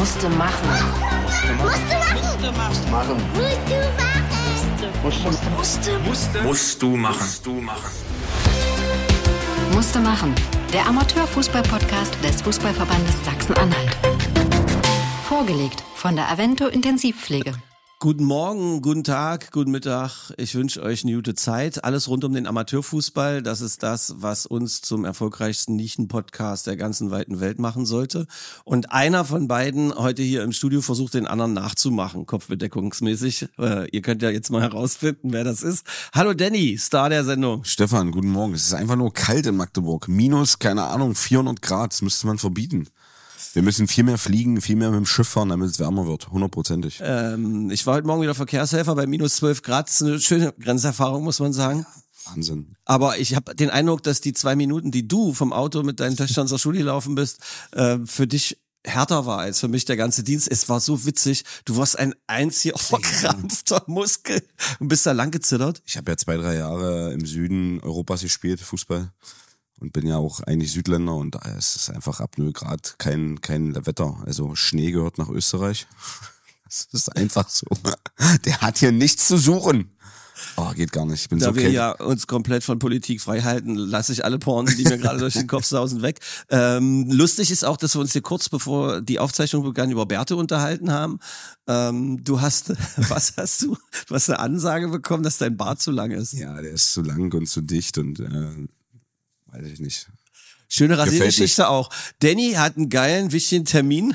Musste machen. Musst du machen. Musste machen. Der Amateurfußball-Podcast des Fußballverbandes Sachsen-Anhalt. Vorgelegt von der Avento Intensivpflege. Guten Morgen, guten Tag, guten Mittag. Ich wünsche euch eine gute Zeit. Alles rund um den Amateurfußball. Das ist das, was uns zum erfolgreichsten Nischen-Podcast der ganzen weiten Welt machen sollte. Und einer von beiden heute hier im Studio versucht, den anderen nachzumachen, kopfbedeckungsmäßig. Ihr könnt ja jetzt mal herausfinden, wer das ist. Hallo Danny, Star der Sendung. Stefan, guten Morgen. Es ist einfach nur kalt in Magdeburg. Minus, keine Ahnung, 400 Grad. Das müsste man verbieten. Wir müssen viel mehr fliegen, viel mehr mit dem Schiff fahren, damit es wärmer wird. 100%. Ich war heute Morgen wieder Verkehrshelfer bei minus 12 Grad. Das ist eine schöne Grenzerfahrung, muss man sagen. Wahnsinn. Aber ich habe den Eindruck, dass die 2 Minuten, die du vom Auto mit deinen Töchtern zur Schule gelaufen bist, für dich härter war als für mich der ganze Dienst. Es war so witzig. Du warst ein einziger verkrampfter Muskel und bist da lang gezittert. Ich habe ja 2-3 Jahre im Süden Europas gespielt, Fußball. Und bin ja auch eigentlich Südländer und es ist einfach ab 0 Grad kein Wetter. Also Schnee gehört nach Österreich. Das ist einfach so. Der hat hier nichts zu suchen. Oh, geht gar nicht. Ich bin da so wir ja uns komplett von Politik frei halten, lasse ich alle Pornen, die mir gerade durch den Kopf sausen, weg. Lustig ist auch, dass wir uns hier kurz bevor die Aufzeichnung begann über Bärte unterhalten haben. Du hast eine Ansage bekommen, dass dein Bart zu lang ist. Ja, der ist zu lang und zu dicht und weiß ich nicht. Schöne Rasiergeschichte auch. Danny hat einen geilen, wichtigen Termin,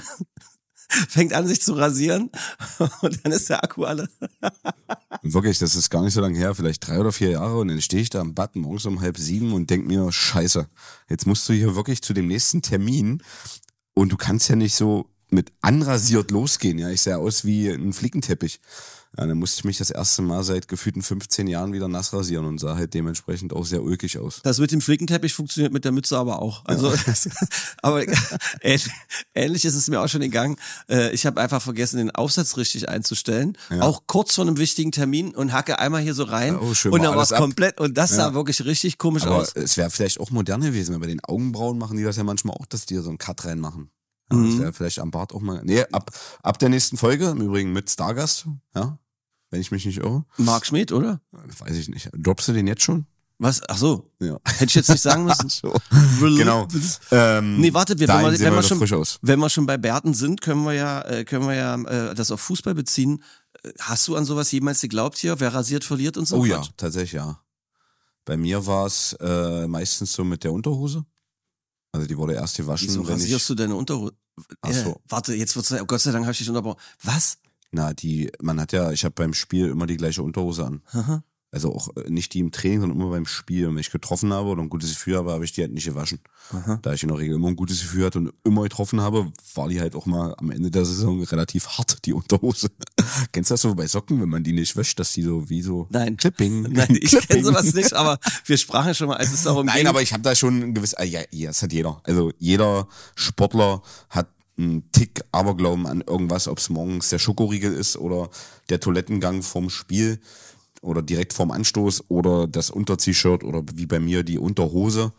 fängt an, sich zu rasieren und dann ist der Akku alle. Und wirklich, das ist gar nicht so lange her, vielleicht 3 oder 4 Jahre und dann stehe ich da am Bad morgens um 6:30 und denk mir, scheiße, jetzt musst du hier wirklich zu dem nächsten Termin und du kannst ja nicht so mit anrasiert losgehen. Ja, ich sehe aus wie ein Flickenteppich. Ja, dann musste ich mich das erste Mal seit gefühlten 15 Jahren wieder nass rasieren und sah halt dementsprechend auch sehr ulkig aus. Das mit dem Flickenteppich funktioniert mit der Mütze aber auch. Also, ja. Aber ähnlich ist es mir auch schon gegangen. Ich habe einfach vergessen, den Aufsatz richtig einzustellen. Ja. Auch kurz vor einem wichtigen Termin und hacke einmal hier so rein. Ja, schön, und dann war es komplett und das sah wirklich richtig komisch aus. Es wäre vielleicht auch modern gewesen, weil bei den Augenbrauen machen die das ja manchmal auch, dass die so einen Cut reinmachen. Ja, das wäre vielleicht am Bart auch mal. Nee, ab der nächsten Folge, im Übrigen mit Stargast, ja, wenn ich mich nicht irre. Marc Schmidt, oder? Weiß ich nicht. Droppst du den jetzt schon? Was? Ach so. Ja. Hätte ich jetzt nicht sagen müssen. So. Genau. Nee, warte, wenn wir schon bei Bärten sind, können wir ja das auf Fußball beziehen. Hast du an sowas jemals geglaubt hier? Wer rasiert, verliert und so? Oh ja, tatsächlich ja. Bei mir war es meistens so mit der Unterhose. Also die wurde erst gewaschen. Wieso rasierst du deine Unterhose? Ach so. Warte, jetzt wird's, Gott sei Dank habe ich dich unterbrochen. Was? Na, ich habe beim Spiel immer die gleiche Unterhose an. Aha. Also auch nicht die im Training, sondern immer beim Spiel. Und wenn ich getroffen habe oder ein gutes Gefühl habe, habe ich die halt nicht gewaschen. Aha. Da ich in der Regel immer ein gutes Gefühl hatte und immer getroffen habe, war die halt auch mal am Ende der Saison relativ hart, die Unterhose. Kennst du das so bei Socken, wenn man die nicht wäscht, dass die so wie so Nein. Clipping? Nein, ich kenne sowas nicht, aber wir sprachen schon mal, als es darum ging. Nein, aber ich habe da schon ein gewisses, ja, das hat jeder. Also jeder Sportler hat einen Tick Aberglauben an irgendwas, ob es morgens der Schokoriegel ist oder der Toilettengang vorm Spiel oder direkt vorm Anstoß oder das Unter-T-Shirt oder wie bei mir die Unterhose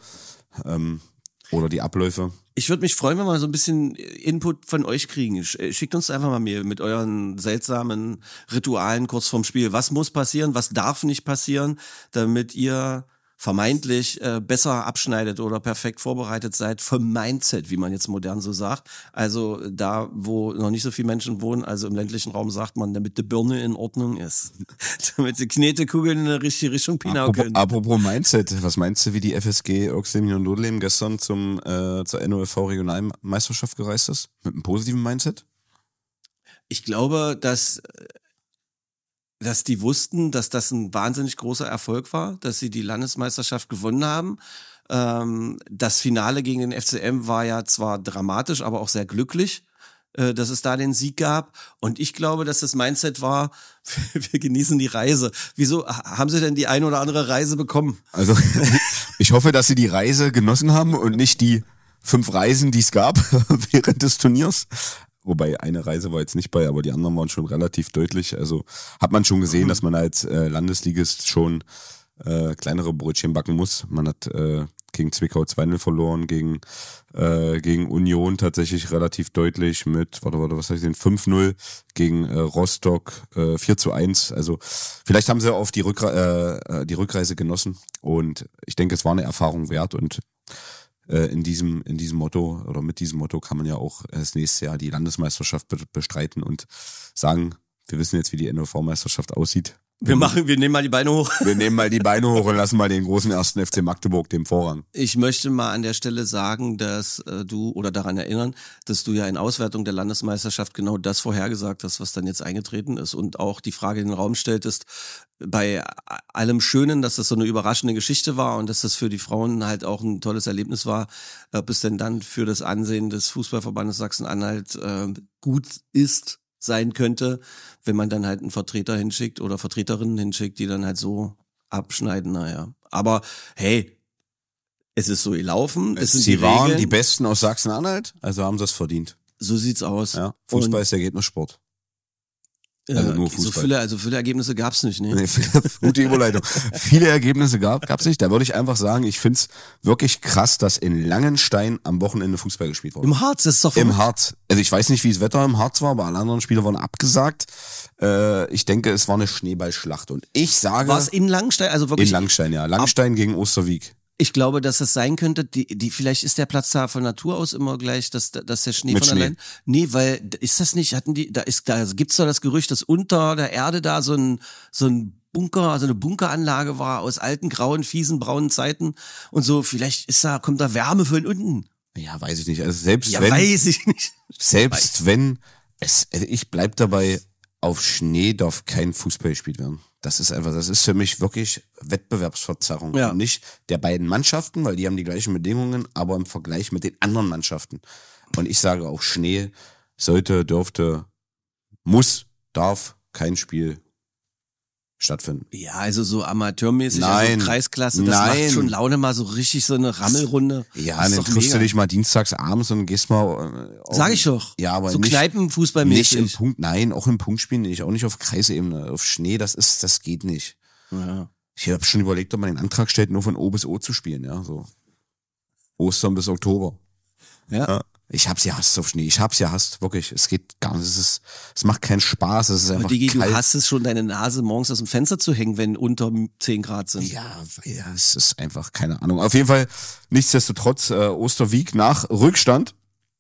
oder die Abläufe. Ich würde mich freuen, wenn wir so ein bisschen Input von euch kriegen. Schickt uns einfach mal mit euren seltsamen Ritualen kurz vorm Spiel. Was muss passieren, was darf nicht passieren, damit ihr vermeintlich besser abschneidet oder perfekt vorbereitet seid vom Mindset, wie man jetzt modern so sagt. Also da, wo noch nicht so viele Menschen wohnen, also im ländlichen Raum sagt man, damit die Birne in Ordnung ist. Damit die Knetekugeln in der richtige Richtung pinaukeln. Apropos Mindset, was meinst du, wie die FSG Oxleben und Nodeleben gestern zur NOFV Regionalmeisterschaft gereist ist? Mit einem positiven Mindset? Ich glaube, dass die wussten, dass das ein wahnsinnig großer Erfolg war, dass sie die Landesmeisterschaft gewonnen haben. Das Finale gegen den FCM war ja zwar dramatisch, aber auch sehr glücklich, dass es da den Sieg gab. Und ich glaube, dass das Mindset war, wir genießen die Reise. Wieso haben Sie denn die ein oder andere Reise bekommen? Also ich hoffe, dass Sie die Reise genossen haben und nicht die 5 Reisen, die es gab während des Turniers. Wobei eine Reise war jetzt nicht bei, aber die anderen waren schon relativ deutlich. Also hat man schon gesehen, dass man als Landesligist schon kleinere Brötchen backen muss. Man hat gegen Zwickau 2-0 verloren, gegen Union tatsächlich relativ deutlich mit, was heißt denn, 5-0, gegen Rostock 4-1. Also vielleicht haben sie auf die Rückreise genossen und ich denke, es war eine Erfahrung wert und in diesem Motto oder mit diesem Motto kann man ja auch das nächste Jahr die Landesmeisterschaft bestreiten und sagen, wir wissen jetzt, wie die NOV-Meisterschaft aussieht. Wir nehmen mal die Beine hoch. Wir nehmen mal die Beine hoch und lassen mal den großen 1. FC Magdeburg den Vorrang. Ich möchte mal an der Stelle sagen, dass daran erinnern, dass du ja in Auswertung der Landesmeisterschaft genau das vorhergesagt hast, was dann jetzt eingetreten ist und auch die Frage in den Raum stelltest, bei allem Schönen, dass das so eine überraschende Geschichte war und dass das für die Frauen halt auch ein tolles Erlebnis war, ob es denn dann für das Ansehen des Fußballverbandes Sachsen-Anhalt gut sein könnte, wenn man dann halt einen Vertreter hinschickt oder Vertreterinnen hinschickt, die dann halt so abschneiden, naja. Aber hey, es ist so gelaufen. Sie waren die Besten aus Sachsen-Anhalt, also haben sie es verdient. So sieht's aus. Ja, Fußball ist Ergebnissport. Also nur Fußball. So viele Ergebnisse gab's nicht, ne? Nee, gute Überleitung. Viele Ergebnisse gab's nicht. Da würde ich einfach sagen, ich find's wirklich krass, dass in Langenstein am Wochenende Fußball gespielt wurde. Im Harz, das ist doch Im Harz. Also ich weiß nicht, wie das Wetter im Harz war, aber alle anderen Spiele wurden abgesagt. Ich denke, es war eine Schneeballschlacht. Und ich sage... War es in Langenstein? Also wirklich? In Langenstein, ja. Langenstein gegen Osterwieck. Ich glaube, dass es sein könnte, vielleicht ist der Platz da von Natur aus immer gleich, dass der Schnee Mit von Schnee. allein. Nee, weil ist das nicht, da gibt's doch das Gerücht, dass unter der Erde da so ein Bunker, so eine Bunkeranlage war aus alten, grauen, fiesen, braunen Zeiten und so, vielleicht kommt da Wärme von unten. Ja, weiß ich nicht. Also selbst wenn ich bleib dabei, auf Schnee darf kein Fußball gespielt werden. Das ist für mich wirklich Wettbewerbsverzerrung. Ja. Nicht der beiden Mannschaften, weil die haben die gleichen Bedingungen, aber im Vergleich mit den anderen Mannschaften. Und ich sage auch, Schnee darf kein Spiel stattfinden. Ja, also so amateurmäßig, Nein. also Kreisklasse, das macht schon Laune, mal so richtig so eine Rammelrunde. Ja, Das ist dann doch triffst du mega. dich mal dienstags abends und gehst mal... Sag ich doch. Ja, aber so nicht, Kneipenfußballmäßig. nicht im Punkt, nein, auch im Punktspiel nicht, auch nicht auf Kreisebene, auf Schnee, das geht nicht. Ja. Ich habe schon überlegt, ob man den Antrag stellt, nur von O bis O zu spielen, ja, so. Ostern bis Oktober. Ja. Ich hab's gehasst auf Schnee. Ich hab's gehasst, wirklich. Es geht gar nicht. Es macht keinen Spaß. Es ist einfach Digi, du kalt. hast es schon, deine Nase morgens aus dem Fenster zu hängen, wenn unter 10 Grad sind. Ja, es ist einfach keine Ahnung. Auf jeden Fall, nichtsdestotrotz, Osterwieck nach Rückstand,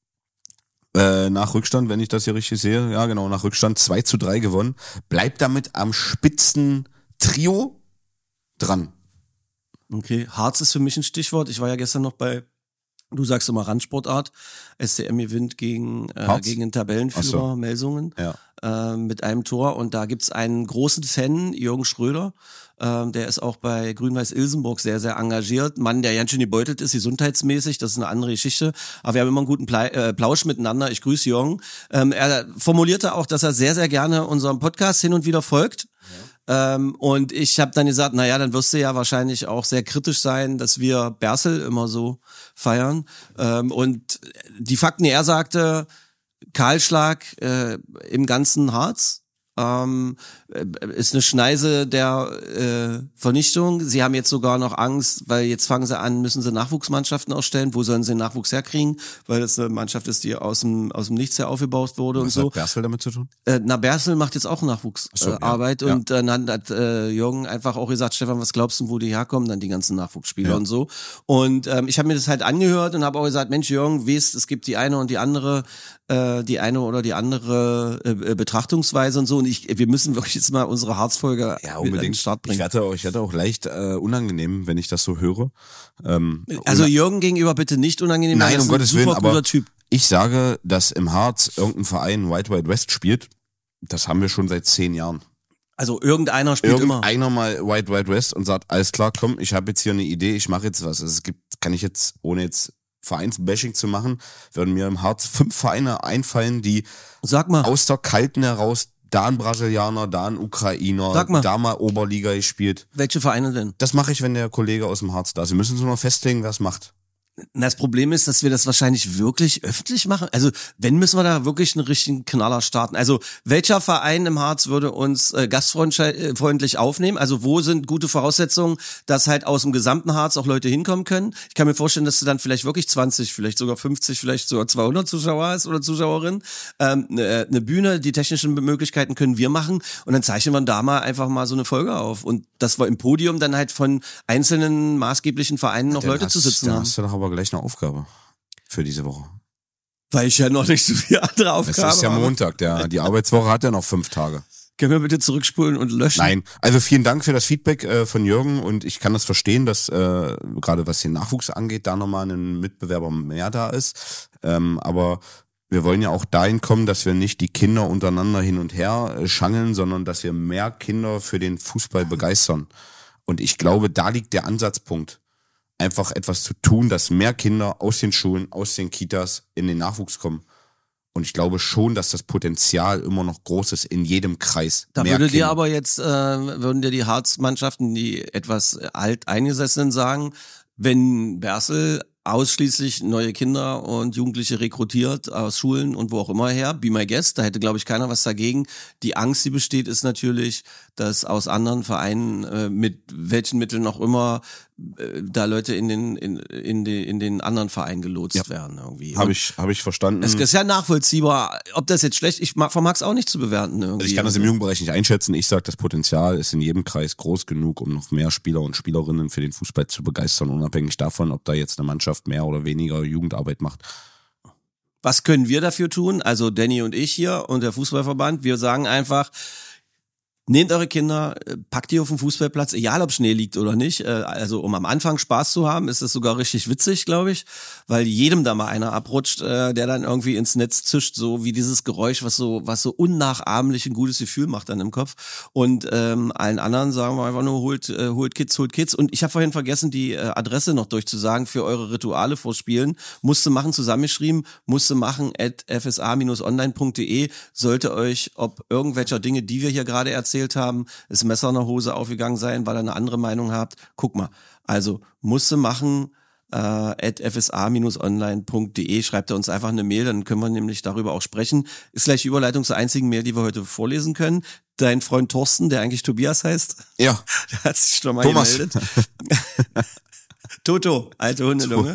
wenn ich das hier richtig sehe, ja genau, nach Rückstand 2-3 gewonnen, bleibt damit am Spitzentrio dran. Okay, Harz ist für mich ein Stichwort. Ich war ja gestern noch du sagst immer Randsportart, SCM gewinnt gegen den Tabellenführer Melsungen mit einem Tor und da gibt's einen großen Fan, Jürgen Schröder, der ist auch bei Grün-Weiß-Ilsenburg sehr, sehr engagiert. Mann, der ganz schön gebeutelt ist, gesundheitsmäßig, das ist eine andere Geschichte, aber wir haben immer einen guten Plausch miteinander. Ich grüße Jürgen. Er formulierte auch, dass er sehr, sehr gerne unserem Podcast hin und wieder folgt. Und ich habe dann gesagt, naja, dann wirst du ja wahrscheinlich auch sehr kritisch sein, dass wir Berßel immer so feiern. Und die Fakten, die er sagte, Kahlschlag im ganzen Harz, ist eine Schneise der Vernichtung. Sie haben jetzt sogar noch Angst, weil jetzt fangen sie an, müssen sie Nachwuchsmannschaften ausstellen. Wo sollen sie den Nachwuchs herkriegen? Weil das eine Mannschaft ist, die aus dem Nichts her aufgebaut wurde. Was und so. hat Berßel damit zu tun? Berßel macht jetzt auch Nachwuchsarbeit und dann hat Jürgen einfach auch gesagt, Stefan, was glaubst du, wo die herkommen? Dann die ganzen Nachwuchsspieler und so. Und ich habe mir das halt angehört und habe auch gesagt, Mensch Jürgen, weißt, es gibt die eine oder die andere Betrachtungsweise und so. Und wir müssen wirklich jetzt mal unsere Harzfolge unbedingt an den Start bringen. Ich werde auch leicht unangenehm, wenn ich das so höre. Also Jürgen gegenüber bitte nicht unangenehm. Nein, um Gottes Willen, aber Typ. Ich sage, dass im Harz irgendein Verein White Wild West spielt. Das haben wir schon seit 10 Jahren. Also irgendeiner spielt immer. Irgendeiner mal White Wild West und sagt, alles klar, komm, ich habe jetzt hier eine Idee, ich mache jetzt was. Also kann ich jetzt, ohne jetzt Vereinsbashing zu machen, würden mir im Harz 5 Vereine einfallen, die aus der Kalten heraus, da ein Brasilianer, da ein Ukrainer, da mal Oberliga gespielt. Welche Vereine denn? Das mache ich, wenn der Kollege aus dem Harz da ist. Sie müssen nur noch festlegen, wer es macht. Das Problem ist, dass wir das wahrscheinlich wirklich öffentlich machen. Also wenn, müssen wir da wirklich einen richtigen Knaller starten. Also welcher Verein im Harz würde uns gastfreundlich aufnehmen? Also wo sind gute Voraussetzungen, dass halt aus dem gesamten Harz auch Leute hinkommen können? Ich kann mir vorstellen, dass du dann vielleicht wirklich 20, vielleicht sogar 50, vielleicht sogar 200 Zuschauer hast oder Zuschauerinnen. Eine Bühne, die technischen Möglichkeiten können wir machen und dann zeichnen wir da mal einfach mal so eine Folge auf. Und dass wir im Podium dann halt von einzelnen maßgeblichen Vereinen noch Leute zu sitzen haben. Hast du doch aber gleich eine Aufgabe für diese Woche. Weil ich ja noch nicht so viele andere Aufgaben habe. Es ist ja Montag, die Arbeitswoche hat ja noch 5 Tage. Können wir bitte zurückspulen und löschen? Nein, also vielen Dank für das Feedback von Jürgen und ich kann das verstehen, dass gerade was den Nachwuchs angeht, da nochmal ein Mitbewerber mehr da ist. Aber wir wollen ja auch dahin kommen, dass wir nicht die Kinder untereinander hin und her schangeln, sondern dass wir mehr Kinder für den Fußball begeistern. Und ich glaube, da liegt der Ansatzpunkt. Einfach etwas zu tun, dass mehr Kinder aus den Schulen, aus den Kitas in den Nachwuchs kommen. Und ich glaube schon, dass das Potenzial immer noch groß ist in jedem Kreis. Da würde dir aber jetzt, würden dir die Harz-Mannschaften, die etwas alteingesessenen sagen, wenn Bersel ausschließlich neue Kinder und Jugendliche rekrutiert aus Schulen und wo auch immer her, be my guest, da hätte, glaube ich, keiner was dagegen. Die Angst, die besteht, ist natürlich, dass aus anderen Vereinen, mit welchen Mitteln auch immer, da Leute in den anderen Vereinen gelotst werden irgendwie. Habe ich verstanden. Es ist ja nachvollziehbar, ob das jetzt schlecht, ich vermag es auch nicht zu bewerten irgendwie. Also ich kann das im Jugendbereich nicht einschätzen. Ich sage, das Potenzial ist in jedem Kreis groß genug, um noch mehr Spieler und Spielerinnen für den Fußball zu begeistern, unabhängig davon, ob da jetzt eine Mannschaft mehr oder weniger Jugendarbeit macht. Was können wir dafür tun? Also Danny und ich hier und der Fußballverband, wir sagen einfach, nehmt eure Kinder, packt die auf den Fußballplatz, egal ob Schnee liegt oder nicht. Also um am Anfang Spaß zu haben, ist das sogar richtig witzig, glaube ich, weil jedem da mal einer abrutscht, der dann irgendwie ins Netz zischt, so wie dieses Geräusch, was so unnachahmlich ein gutes Gefühl macht dann im Kopf. Und allen anderen sagen wir einfach nur, holt Kids. Und ich habe vorhin vergessen, die Adresse noch durchzusagen für eure Rituale vor Spielen. Musste machen, zusammengeschrieben, @fsa-online.de. Sollte euch, ob irgendwelcher Dinge, die wir hier gerade erzählt haben, das Messer in der Hose aufgegangen sein, weil ihr eine andere Meinung habt. Guck mal, also musste machen @fsa-online.de, schreibt ihr uns einfach eine Mail, dann können wir nämlich darüber auch sprechen. Ist gleich die Überleitung zur einzigen Mail, die wir heute vorlesen können. Dein Freund Thorsten, der eigentlich Tobias heißt, ja, der hat sich schon mal Thomas gemeldet. Toto, alte Hundelunge.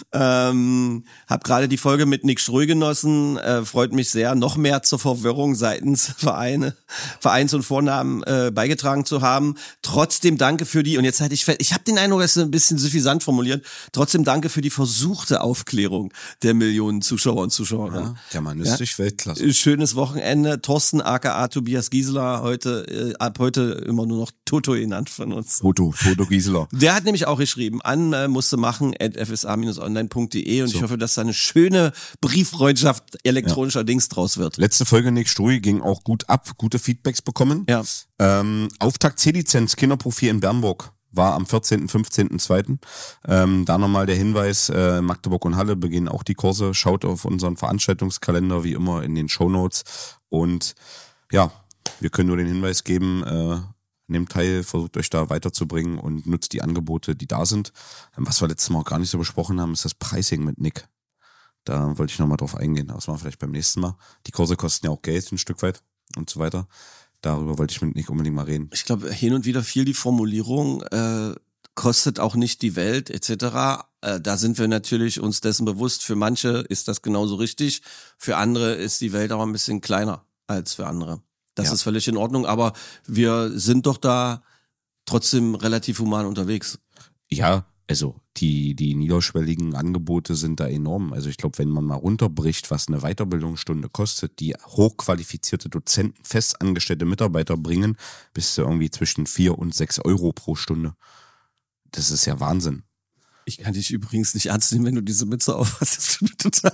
Hab gerade die Folge mit Nick Ströh genossen, freut mich sehr, noch mehr zur Verwirrung seitens Vereins und Vornamen beigetragen zu haben. Trotzdem danke für die, und jetzt halte ich fest, ich habe den Eindruck, es ist ein bisschen suffisant formuliert, trotzdem danke für die versuchte Aufklärung der Millionen Zuschauer und Zuschauerinnen. Ja, germanistisch Weltklasse. Schönes Wochenende. Thorsten aka Tobias Gieseler, ab heute immer nur noch Toto genannt von uns. Toto Gieseler. Der hat nämlich auch geschrieben, musste machen @fsa-online.de und so. Ich hoffe, dass da eine schöne Brieffreundschaft elektronischer Dings draus wird. Letzte Folge Nick Strui ging auch gut ab, gute Feedbacks bekommen. Ja. Auftakt C-Lizenz Kinderprofi in Bernburg war am 14., 15.2. Da nochmal der Hinweis, Magdeburg und Halle beginnen auch die Kurse. Schaut auf unseren Veranstaltungskalender, wie immer in den Shownotes. Und ja, wir können nur den Hinweis geben, nehmt teil, versucht euch da weiterzubringen und nutzt die Angebote, die da sind. Was wir letztes Mal auch gar nicht so besprochen haben, ist das Pricing mit Nick. Da wollte ich nochmal drauf eingehen, aber das machen wir vielleicht beim nächsten Mal. Die Kurse kosten ja auch Geld ein Stück weit und so weiter. Darüber wollte ich mit Nick unbedingt mal reden. Ich glaube, hin und wieder fiel die Formulierung, kostet auch nicht die Welt etc. Da sind wir natürlich uns dessen bewusst. Für manche ist das genauso richtig. Für andere ist die Welt auch ein bisschen kleiner als für andere. Das ist völlig in Ordnung, aber wir sind doch da trotzdem relativ human unterwegs. Ja, also die niederschwelligen Angebote sind da enorm. Also ich glaube, wenn man mal runterbricht, was eine Weiterbildungsstunde kostet, die hochqualifizierte Dozenten, festangestellte Mitarbeiter bringen, bist du irgendwie zwischen 4 und 6 Euro pro Stunde. Das ist ja Wahnsinn. Ich kann dich übrigens nicht ernst nehmen, wenn du diese Mütze aufhast. Das tut mir total.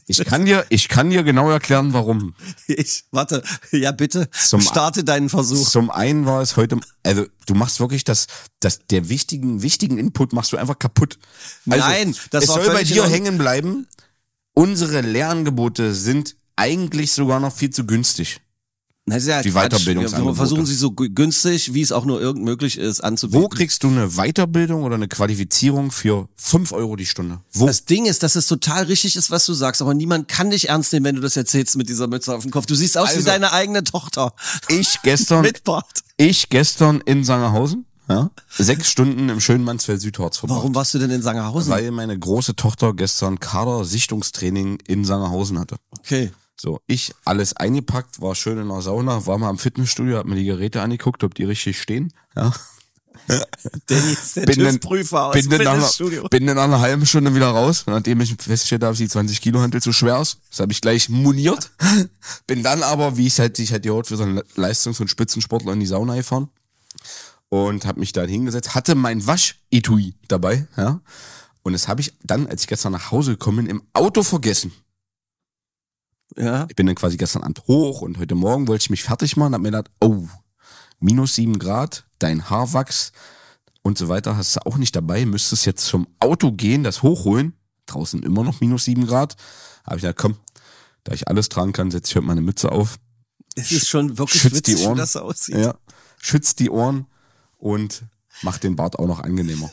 Ich kann dir genau erklären, warum. Warte, ja bitte, starte deinen Versuch. Zum einen war es heute, also du machst wirklich der wichtigen Input machst du einfach kaputt. Also, nein, das es war soll bei dir hängen bleiben. Unsere Lehrangebote sind eigentlich sogar noch viel zu günstig. Na, ist ja die Quatsch. Weiterbildungsangebote. Wir versuchen sie so günstig, wie es auch nur irgend möglich ist, anzubieten. Wo kriegst du eine Weiterbildung oder eine Qualifizierung für 5 Euro die Stunde? Wo? Das Ding ist, dass es total richtig ist, was du sagst, aber niemand kann dich ernst nehmen, wenn du das erzählst mit dieser Mütze auf dem Kopf. Du siehst aus wie deine eigene Tochter. Ich gestern in Sangerhausen, ja, 6 Stunden im schönen Mansfeld-Südharz verbracht. Warum warst du denn in Sangerhausen? Weil meine große Tochter gestern Kader-Sichtungstraining in Sangerhausen hatte. Okay. So, ich alles eingepackt, war schön in der Sauna, war mal im Fitnessstudio, hab mir die Geräte angeguckt, ob die richtig stehen. Ja. Danny ist der Bin dann- TÜV-Prüfer aus bin dem dann nach Fitnessstudio. bin dann nach einer halben Stunde wieder raus, nachdem ich festgestellt habe, dass die 20 Kilo Hantel zu schwer ist. Das habe ich gleich moniert. Bin dann aber, wie ich halt sich halt gehört, für so einen Leistungs- und Spitzensportler in die Sauna gefahren und habe mich da hingesetzt, hatte mein Wasch-Etui dabei, ja. Und das habe ich dann, als ich gestern nach Hause gekommen bin, im Auto vergessen. Ja. Ich bin dann quasi gestern Abend hoch und heute Morgen wollte ich mich fertig machen, hab mir gedacht, oh, -7 Grad, dein Haarwachs und so weiter hast du auch nicht dabei, müsstest jetzt zum Auto gehen, das hochholen, draußen immer noch -7 Grad. Hab ich gedacht, komm, da ich alles tragen kann, setze ich heute meine Mütze auf. Es ist schon wirklich Schützt die witzig, wie Ohren. das aussieht. Ja, schützt die Ohren und macht den Bart auch noch angenehmer.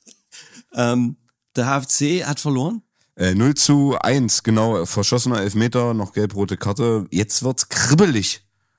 Der HFC hat verloren. 0:1, genau, verschossener Elfmeter, noch gelb-rote Karte. Jetzt wird's kribbelig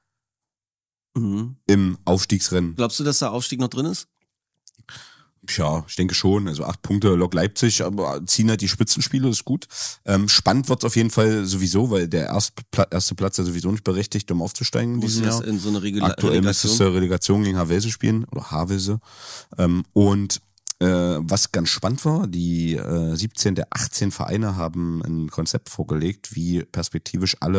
im Aufstiegsrennen. Glaubst du, dass der Aufstieg noch drin ist? Ja, ich denke schon. Also 8 Punkte Lok Leipzig, aber ziehen halt die Spitzenspiele, ist gut. Spannend wird's auf jeden Fall sowieso, weil der erste Platz ja sowieso nicht berechtigt, um aufzusteigen in Muss diesem jetzt Jahr. in so eine Aktuell müsstest du Relegation gegen Havelse spielen oder Havelse. Und was ganz spannend war, die 17 der 18 Vereine haben ein Konzept vorgelegt, wie perspektivisch alle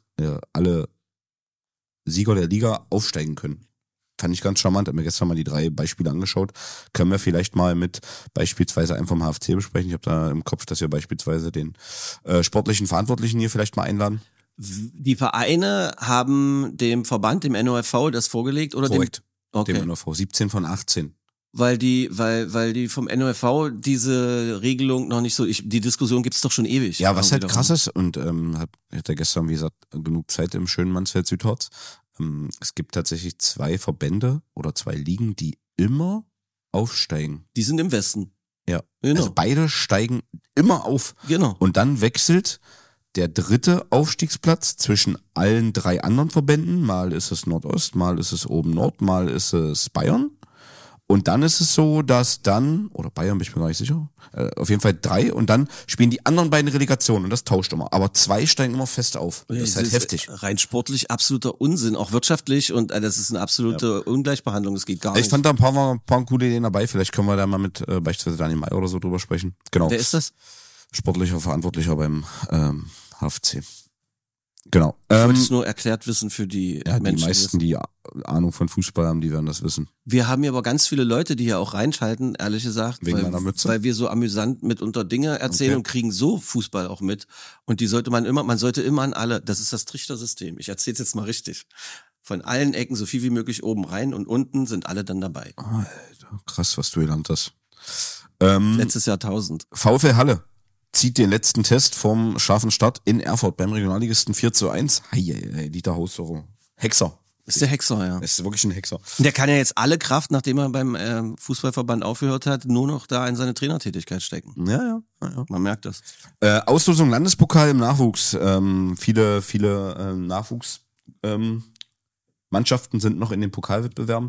Sieger der Liga aufsteigen können. Fand ich ganz charmant, hab mir gestern mal die 3 Beispiele angeschaut. Können wir vielleicht mal mit beispielsweise einem vom HFC besprechen. Ich habe da im Kopf, dass wir beispielsweise den sportlichen Verantwortlichen hier vielleicht mal einladen. Die Vereine haben dem Verband, dem NOFV, das vorgelegt oder Korrekt. dem? Okay. Dem NOV 17 von 18. Weil die vom NOFV diese Regelung noch nicht so, die Diskussion gibt's doch schon ewig. Ja, was halt Irgendwie krass ist, und hatte gestern, wie gesagt, genug Zeit im schönen Mansfeld-Südharz. Es gibt tatsächlich 2 Verbände oder 2 Ligen, die immer aufsteigen. Die sind im Westen. Ja, Genau. also beide steigen immer auf. Genau. Und dann wechselt der 3. Aufstiegsplatz zwischen allen 3 anderen Verbänden. Mal ist es Nordost, mal ist es oben Nord, mal ist es Bayern. Und dann ist es so, dass dann, oder Bayern bin ich mir gar nicht sicher, auf jeden Fall 3 und dann spielen die anderen beiden Relegationen und das tauscht immer. Aber 2 steigen immer fest auf. Das ist halt heftig. Rein sportlich absoluter Unsinn, auch wirtschaftlich und das ist eine absolute Ungleichbehandlung, das geht gar nicht. Ich fand da ein paar coole Ideen dabei, vielleicht können wir da mal mit beispielsweise Daniel May oder so drüber sprechen. Genau. Wer ist das? Sportlicher Verantwortlicher beim HFC. Genau. Ich wollte es nur erklärt wissen für die Ja, die Menschen. meisten, die Ahnung von Fußball haben, die werden das wissen. Wir haben hier aber ganz viele Leute, die hier auch reinschalten, ehrlich gesagt, Wegen meiner Mütze? weil wir so amüsant mitunter Dinge erzählen Okay. und kriegen so Fußball auch mit. Und die sollte man sollte immer an alle, das ist das Trichtersystem. Ich erzähl's jetzt mal richtig. Von allen Ecken so viel wie möglich oben rein und unten sind alle dann dabei. Alter, krass, was du gelernt hast. Letztes Jahrtausend. VfL Halle zieht den letzten Test vom scharfen Start in Erfurt beim Regionalligisten 4:1. Hey, Dieter Hausdorfer. Hexer. Ist der Hexer, ja. Das ist wirklich ein Hexer. Der kann ja jetzt alle Kraft, nachdem er beim Fußballverband aufgehört hat, nur noch da in seine Trainertätigkeit stecken. Ja. Man merkt das. Auslosung Landespokal im Nachwuchs. Viele Nachwuchs Mannschaften sind noch in den Pokalwettbewerben.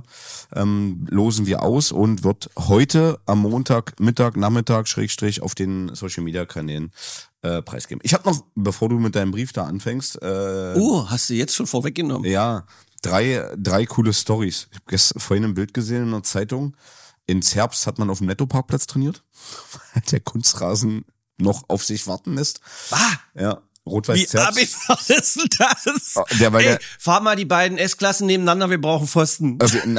Losen wir aus und wird heute am Montag, Nachmittag, / auf den Social Media Kanälen preisgeben. Ich habe noch, bevor du mit deinem Brief da anfängst, Hast du jetzt schon vorweggenommen? ja, drei coole Stories. Ich habe vorhin ein Bild gesehen in der Zeitung. Ins Herbst hat man auf dem Netto-Parkplatz trainiert, weil der Kunstrasen noch auf sich warten lässt. Ja, Rot-Weiß Wie Zerbst. abgefahren ist denn das? Fahr mal die beiden S-Klassen nebeneinander, wir brauchen Pfosten.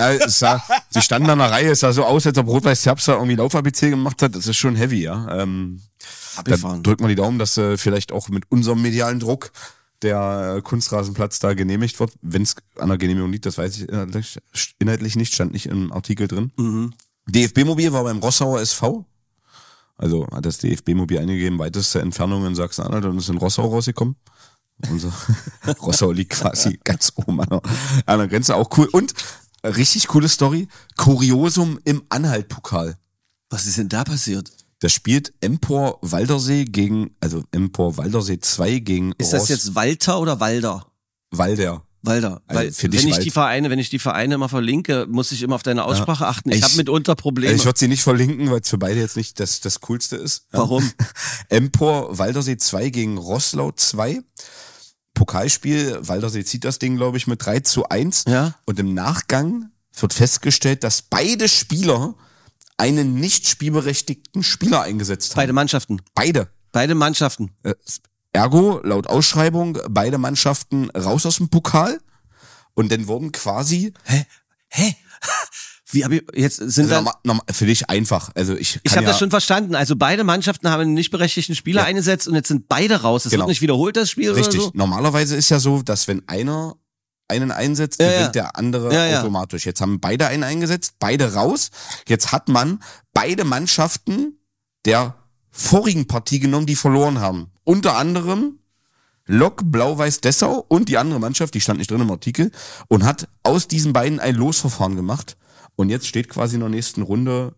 Sie standen an der Reihe, es sah so aus, als ob Rot-Weiß Zerbst da irgendwie Lauf-ABC gemacht hat. Das ist schon heavy, ja. Da Abgefahren. drückt man die Daumen, dass vielleicht auch mit unserem medialen Druck der Kunstrasenplatz da genehmigt wird. Wenn es an der Genehmigung liegt, das weiß ich inhaltlich nicht, stand nicht im Artikel drin. DFB-Mobil war beim Rossauer SV. Also hat das DFB-Mobil eingegeben, weiteste Entfernung in Sachsen-Anhalt und ist in Rossau rausgekommen. Unser Rossau liegt quasi ganz oben an der Grenze. Auch cool. Und richtig coole Story. Kuriosum im Anhalt-Pokal. Was ist denn da passiert? Da spielt Empor Waldersee 2 gegen Ist das jetzt Walter oder Walder? Walder. Weil für dich wenn ich die Vereine immer verlinke, muss ich immer auf deine Aussprache achten. Ich habe mitunter Probleme. Ich würde sie nicht verlinken, weil es für beide jetzt nicht das Coolste ist. Warum? Empor Waldersee 2 gegen Roßlau 2. Pokalspiel, Waldersee zieht das Ding, glaube ich, mit 3:1. Ja. Und im Nachgang wird festgestellt, dass beide Spieler einen nicht spielberechtigten Spieler eingesetzt haben. Beide Mannschaften. Beide Mannschaften. Ergo, laut Ausschreibung, beide Mannschaften raus aus dem Pokal. Und dann wurden quasi... Hä? Wie hab ich jetzt sind also für dich einfach. Also ich habe das schon verstanden. Also beide Mannschaften haben einen nicht berechtigten Spieler eingesetzt und jetzt sind beide raus. Es wird nicht wiederholt, das Spiel Richtig. oder so? Normalerweise ist ja so, dass wenn einer einen einsetzt, gewinnt der andere automatisch. Jetzt haben beide einen eingesetzt, beide raus. Jetzt hat man beide Mannschaften der vorigen Partie genommen, die verloren haben. Unter anderem Lok Blau-Weiß Dessau und die andere Mannschaft, die stand nicht drin im Artikel, und hat aus diesen beiden ein Losverfahren gemacht. Und jetzt steht quasi in der nächsten Runde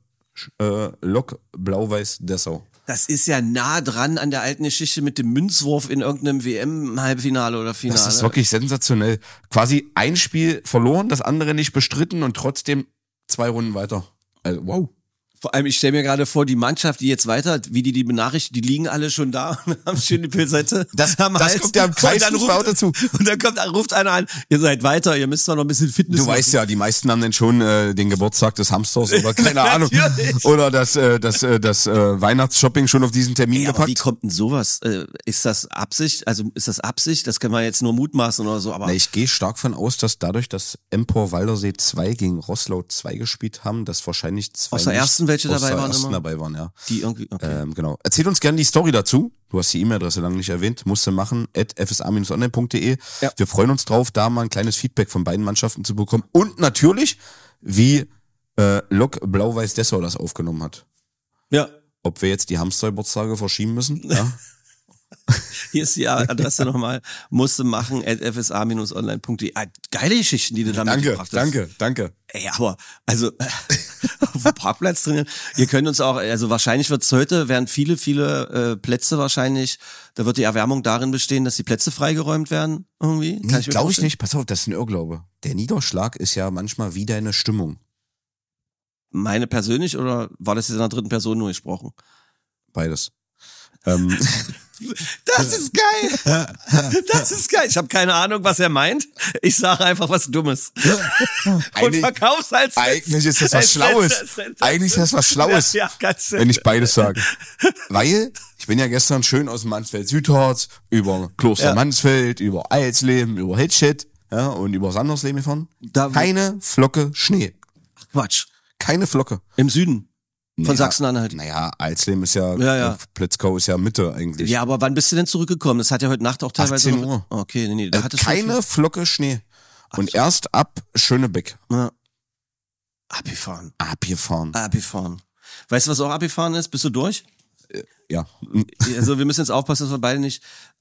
Lok Blau-Weiß Dessau. Das ist ja nah dran an der alten Geschichte mit dem Münzwurf in irgendeinem WM-Halbfinale oder Finale. Das ist wirklich sensationell. Quasi ein Spiel verloren, das andere nicht bestritten und trotzdem 2 Runden weiter. Also, wow. Vor allem, ich stelle mir gerade vor, die Mannschaft, die jetzt weiter, wie die benachrichtigen, die liegen alle schon da und haben schön die Pilsette. Das kommt ja im Kreisfußball dazu. Und dann ruft einer an, ihr seid weiter, ihr müsst zwar noch ein bisschen Fitness machen. Weißt ja, die meisten haben dann schon den Geburtstag des Hamsters oder keine Ahnung. Oder das Weihnachtsshopping schon auf diesen Termin gepackt. Aber wie kommt denn sowas? Ist das Absicht? Also ist das Absicht? Das können wir jetzt nur mutmaßen oder so. Aber ich gehe stark von aus, dass dadurch, dass Empor Waldersee 2 gegen Roßlau 2 gespielt haben, dass wahrscheinlich 2 aus der ersten welche dabei waren immer? Dabei waren, ja. Die irgendwie, okay. Genau. Erzähl uns gerne die Story dazu. Du hast die E-Mail-Adresse lange nicht erwähnt. Musst du machen, @fsa-online.de. Ja. Wir freuen uns drauf, da mal ein kleines Feedback von beiden Mannschaften zu bekommen. Und natürlich, wie Lok Blau-Weiß Dessau das aufgenommen hat. Ja. Ob wir jetzt die Hamstergeburtstage verschieben müssen. Ja. Hier ist die Adresse nochmal. Musste machen, @fsa-online.de. Geile Geschichten, die du da mitgebracht hast. Danke. Ey, aber, also, auf dem Parkplatz trainieren. Ihr könnt uns auch, also wahrscheinlich wird's heute, werden viele Plätze wahrscheinlich, da wird die Erwärmung darin bestehen, dass die Plätze freigeräumt werden, irgendwie. Nee, glaube ich nicht. Pass auf, das ist ein Irrglaube. Der Niederschlag ist ja manchmal wie deine Stimmung. Meine persönlich oder war das jetzt in der dritten Person nur gesprochen? Beides. Das ist geil. Das ist geil. Ich habe keine Ahnung, was er meint. Ich sage einfach was Dummes. Und verkauf's als eigentlich ist das was Schlaues. Eigentlich ist das was Schlaues, wenn ich beides sage. Weil ich bin ja gestern schön aus dem Mansfeld-Südharz über Kloster Mansfeld, über Eilsleben, über Hitschit und über Sandersleben gefahren. Keine Flocke Schnee. Quatsch. Keine Flocke. Im Süden. Von Sachsen-Anhalt. Naja, Alsleben ist ja. Plötzkau ist ja Mitte eigentlich. Ja, aber wann bist du denn zurückgekommen? Das hat ja heute Nacht auch teilweise 18 Uhr. Okay, nee, da hattest keine Flocke Schnee. Und erst ab Schönebeck. Ja. Abgefahren. Abgefahren. Weißt du, was auch abgefahren ist? Bist du durch? Ja. Also wir müssen jetzt aufpassen, dass wir beide nicht.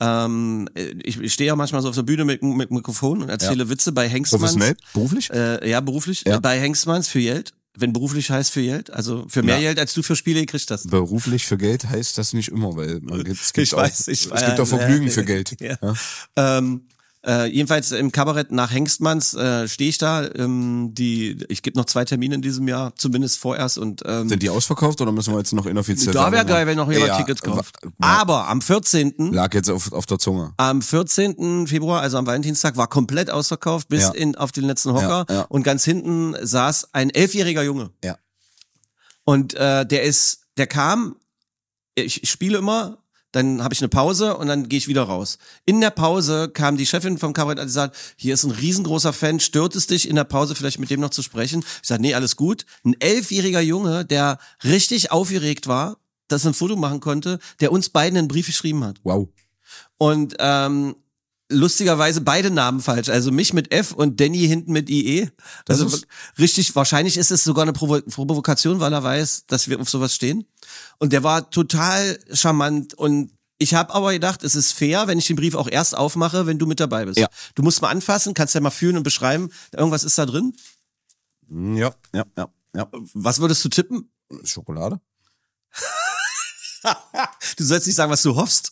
Ich stehe ja manchmal so auf der Bühne mit Mikrofon und erzähle Witze bei Hengstmanns. Professionell? Beruflich? Ja, beruflich. Ja. Bei Hengstmanns für Geld. Wenn beruflich heißt für Geld, also für mehr Geld, als du für Spiele gekriegt hast. Beruflich für Geld heißt das nicht immer, weil es gibt auch Vergnügen für Geld. Ja. Jedenfalls im Kabarett nach Hengstmanns stehe ich da. Ich gebe noch 2 Termine in diesem Jahr, zumindest vorerst. Und sind die ausverkauft oder müssen wir jetzt noch inoffiziell? Da wäre geil, wenn noch jemand Tickets kauft. Aber am 14. lag jetzt auf der Zunge. Am 14. Februar, also am Valentinstag, war komplett ausverkauft bis auf den letzten Hocker. Ja. Und ganz hinten saß ein 11-jähriger Junge. Ja. Und der kam, ich spiele immer. Dann habe ich eine Pause und dann gehe ich wieder raus. In der Pause kam die Chefin vom Kabarett und sagt, hier ist ein riesengroßer Fan, stört es dich in der Pause vielleicht mit dem noch zu sprechen? Ich sage, nee, alles gut. Ein 11-jähriger Junge, der richtig aufgeregt war, dass er ein Foto machen konnte, der uns beiden einen Brief geschrieben hat. Wow. Und lustigerweise beide Namen falsch. Also mich mit F und Danny hinten mit IE. Also richtig, wahrscheinlich ist es sogar eine Provokation, weil er weiß, dass wir auf sowas stehen. Und der war total charmant und Ich habe aber gedacht, es ist fair, wenn ich den Brief auch erst aufmache, wenn du mit dabei bist. Ja. Du musst mal anfassen, kannst ja mal fühlen und beschreiben. Irgendwas ist da drin. Ja. Was würdest du tippen? Schokolade? Du sollst nicht sagen, was du hoffst.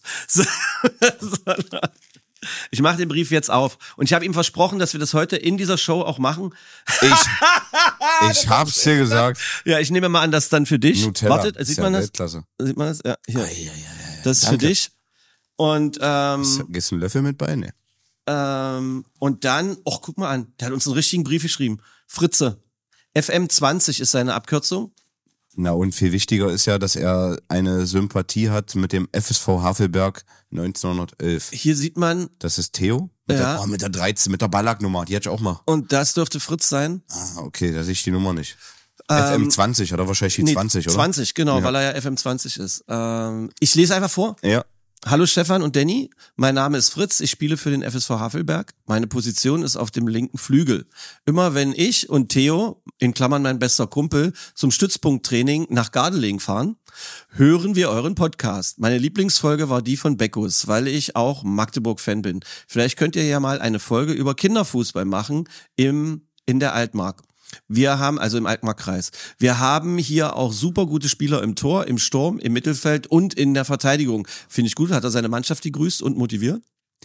Ich mache den Brief jetzt auf. Und ich habe ihm versprochen, dass wir das heute in dieser Show auch machen. Ich hab's dir gesagt. Ja, ich nehme mal an, dass dann für dich. Nutella. Wartet, sieht man das? Weltklasse. Sieht man das? Ja, hier. Ja. Das ist Danke. für dich. Und Gehst du einen Löffel mit bei? Nee. und dann, guck mal an, der hat uns einen richtigen Brief geschrieben. Fritze. FM20 ist seine Abkürzung. Na, und viel wichtiger ist ja, dass er eine Sympathie hat mit dem FSV Havelberg 1911. Hier sieht man, Das ist Theo. Ja. Mit der 13, mit der Ballack-Nummer. Die hatte ich auch mal. und das dürfte Fritz sein. Ah, okay, da sehe ich die Nummer nicht. FM20 oder wahrscheinlich die 20, oder? 20, genau, Ja. weil er ja FM20 ist. Ich lese einfach vor. Ja. Hallo Stefan und Danny, mein Name ist Fritz, ich spiele für den FSV Havelberg. Meine Position ist auf dem linken Flügel. Immer wenn ich und Theo, in Klammern mein bester Kumpel, zum Stützpunkttraining nach Gardelegen fahren, hören wir euren Podcast. Meine Lieblingsfolge war die von Beckus, weil ich auch Magdeburg-Fan bin. Vielleicht könnt ihr ja mal eine Folge über Kinderfußball machen in der Altmark. Wir haben, also im Altmark-Kreis, wir haben hier auch super gute Spieler im Tor, im Sturm, im Mittelfeld und in der Verteidigung. Finde ich gut, hat er seine Mannschaft gegrüßt und motiviert.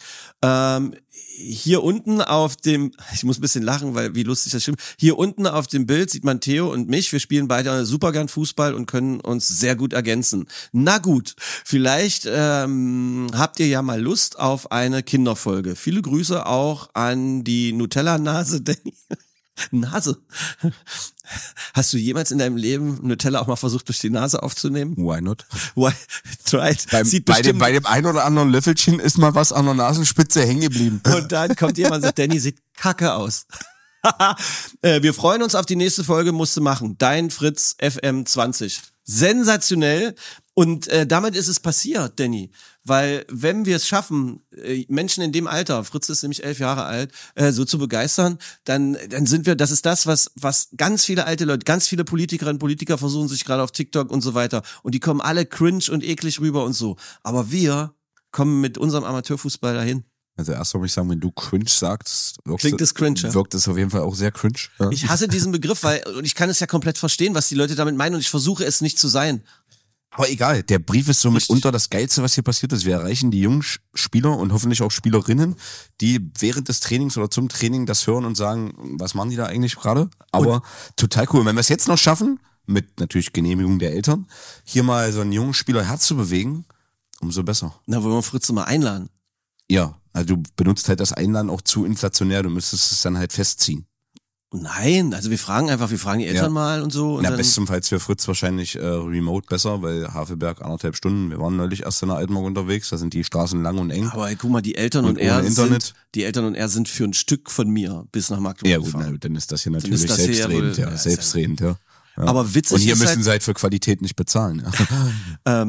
Hier unten auf dem, ich muss ein bisschen lachen, weil wie lustig das stimmt, hier unten auf dem Bild sieht man Theo und mich, wir spielen beide super gern Fußball und können uns sehr gut ergänzen. Na gut, vielleicht habt ihr ja mal Lust auf eine Kinderfolge. Viele Grüße auch an die Nutella-Nase, Danny. Nase. Hast du jemals in deinem Leben Nutella auch mal versucht, durch die Nase aufzunehmen? Why not? Why? Tried. Sieht Bei bestimmt. dem einen oder anderen Löffelchen ist mal was an der Nasenspitze hängen geblieben. Und dann kommt jemand und sagt, Danny sieht kacke aus. Wir freuen uns auf die nächste Folge, musst du machen. Dein Fritz FM20. Sensationell. Und damit ist es passiert, Danny. Weil wenn wir es schaffen, Menschen in dem Alter, Fritz ist nämlich 11 Jahre alt, so zu begeistern, dann sind wir, das ist das, was ganz viele alte Leute, ganz viele Politikerinnen und Politiker versuchen sich gerade auf TikTok und so weiter. Und die kommen alle cringe und eklig rüber und so. Aber wir kommen mit unserem Amateurfußball dahin. Also erst muss ich sagen, wenn du cringe sagst, Klingt es cringe, ja? wirkt es auf jeden Fall auch sehr cringe. Ja. Ich hasse diesen Begriff, und ich kann es ja komplett verstehen, was die Leute damit meinen und ich versuche es nicht zu sein. Aber egal, der Brief ist so mitunter das Geilste, was hier passiert ist. Wir erreichen die jungen Spieler und hoffentlich auch Spielerinnen, die während des Trainings oder zum Training das hören und sagen, was machen die da eigentlich gerade? Aber total cool. Wenn wir es jetzt noch schaffen, mit natürlich Genehmigung der Eltern, hier mal so einen jungen Spieler Herz zu bewegen, umso besser. Na, wollen wir Fritz mal einladen? Ja, also du benutzt halt das Einladen auch zu inflationär, du müsstest es dann halt festziehen. Nein, also wir fragen die Eltern Ja. mal und so. Und Na, dann, bestenfalls für Fritz wahrscheinlich remote besser, weil Havelberg 1,5 Stunden. Wir waren neulich erst in der Altmark unterwegs, da sind die Straßen lang und eng. aber guck mal, die Eltern und Und ohne er Internet? sind für ein Stück von mir bis nach Magdeburg Ja gut, gefahren. na, dann ist das hier ist natürlich das hier selbstredend, ja ja, wohl- selbstredend, ja. Ja. Aber witzig Und hier ist müssen halt, sie halt für Qualität nicht bezahlen. Ja.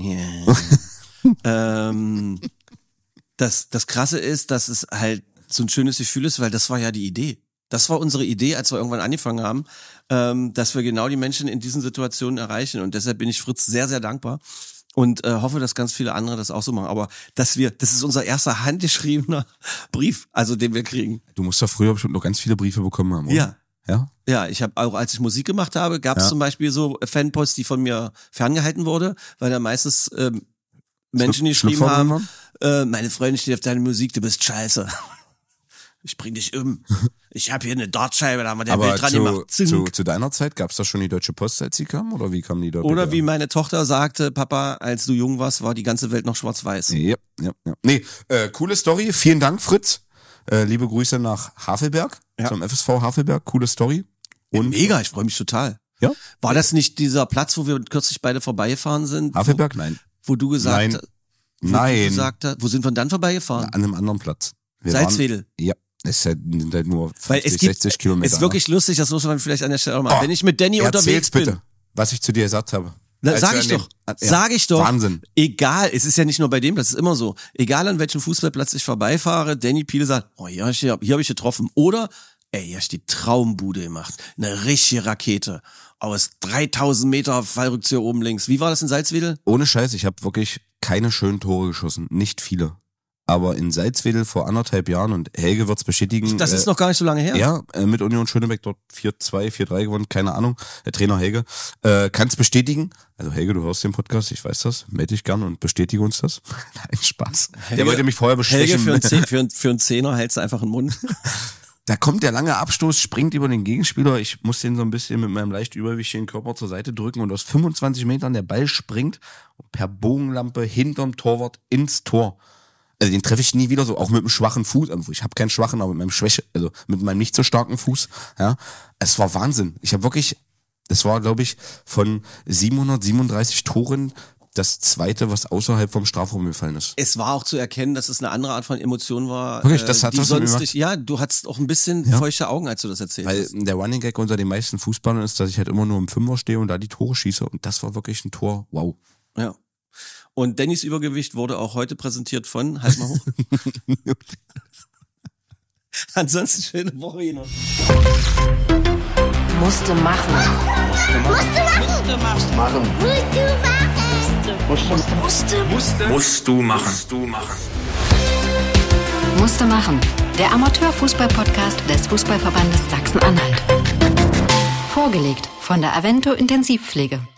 Das Krasse ist, dass es halt so ein schönes Gefühl ist, weil das war ja die Idee. Das war unsere Idee, als wir irgendwann angefangen haben, dass wir genau die Menschen in diesen Situationen erreichen. Und deshalb bin ich Fritz sehr, sehr dankbar und hoffe, dass ganz viele andere das auch so machen. Aber das ist unser erster handgeschriebener Brief, also den wir kriegen. Du musst doch früher bestimmt noch ganz viele Briefe bekommen haben, oder? Ja. Ja? Ja, ich habe auch, als ich Musik gemacht habe, gab es Ja. zum Beispiel so Fanpost, die von mir ferngehalten wurde, weil da meistens Menschen geschrieben Schlupfwörter haben, meine Freundin steht auf deine Musik, du bist scheiße. Ich bring dich um. Ich habe hier eine Dartscheibe, da haben wir der Aber Bild dran gemacht. zu deiner Zeit, gab's da schon die Deutsche Post, als sie kam? Oder wie kam die dort? Oder bitte wie an? meine Tochter sagte, Papa, als du jung warst, war die ganze Welt noch schwarz-weiß. Ja. Nee, coole Story. Vielen Dank, Fritz. Liebe Grüße nach Havelberg, Ja. zum FSV Havelberg. Coole Story. Und Mega, ich freue mich total. Ja? War das nicht dieser Platz, wo wir kürzlich beide vorbeigefahren sind? Havelberg? Nein. Wo du gesagt hast, Nein. wo sind wir dann vorbeigefahren? An einem anderen Platz. Wir Salzwedel. waren- Ja. Es sind halt nur Weil 50, es gibt, 60 Kilometer. ist wirklich lustig, das muss man vielleicht an der Stelle auch machen. Oh, Wenn ich mit Danny unterwegs Erzähl's bitte, bin, was ich zu dir gesagt habe. na, Als sag wir ich an dem- doch, ja, sag ich doch. Wahnsinn. Egal, es ist ja nicht nur bei dem Platz, es ist immer so. Egal an welchem Fußballplatz ich vorbeifahre, Danny Piele sagt, oh ja, hier hab ich getroffen. Oder Ey, ihr habt die Traumbude gemacht. Eine richtige Rakete. Aus 3000 Meter Fallrückzieher oben links. Wie war das in Salzwedel? Ohne Scheiß, ich habe wirklich keine schönen Tore geschossen. Nicht viele. Aber in Salzwedel vor 1,5 Jahren, und Helge wird's bestätigen. Das ist noch gar nicht so lange her. Ja, mit Union Schönebeck dort 4-2, 4-3 gewonnen, keine Ahnung. Der Trainer Helge kann's bestätigen. Also Helge, du hörst den Podcast, ich weiß das. Melde dich gern und bestätige uns das. Nein, Spaß. Helge, der wollte mich vorher bestechen. Helge, für einen Zehner hältst du einfach den Mund. Da kommt der lange Abstoß, springt über den Gegenspieler. Ich muss den so ein bisschen mit meinem leicht überwichtigen Körper zur Seite drücken und aus 25 Metern der Ball springt und per Bogenlampe hinterm Torwart ins Tor. Also den treffe ich nie wieder so, auch mit einem schwachen Fuß. Ich habe keinen schwachen, aber mit meinem nicht so starken Fuß. Ja, es war Wahnsinn. Ich habe wirklich, das war, glaube ich, von 737 Toren das zweite, was außerhalb vom Strafraum gefallen ist. Es war auch zu erkennen, dass es eine andere Art von Emotion war. Wirklich, das hat die was sonst gemacht. Ja, du hattest auch ein bisschen feuchte Augen, als du das erzählt hast. Weil der Running Gag unter den meisten Fußballern ist, dass ich halt immer nur im Fünfer stehe und da die Tore schieße. Und das war wirklich ein Tor. Wow. Ja. Und Dannys Übergewicht wurde auch heute präsentiert von, halt mal hoch. Ansonsten schöne Woche hier noch. Musste machen. Musst du machen. Musste machen. Der Amateurfußball-Podcast des Fußballverbandes Sachsen-Anhalt. Vorgelegt von der Avento Intensivpflege.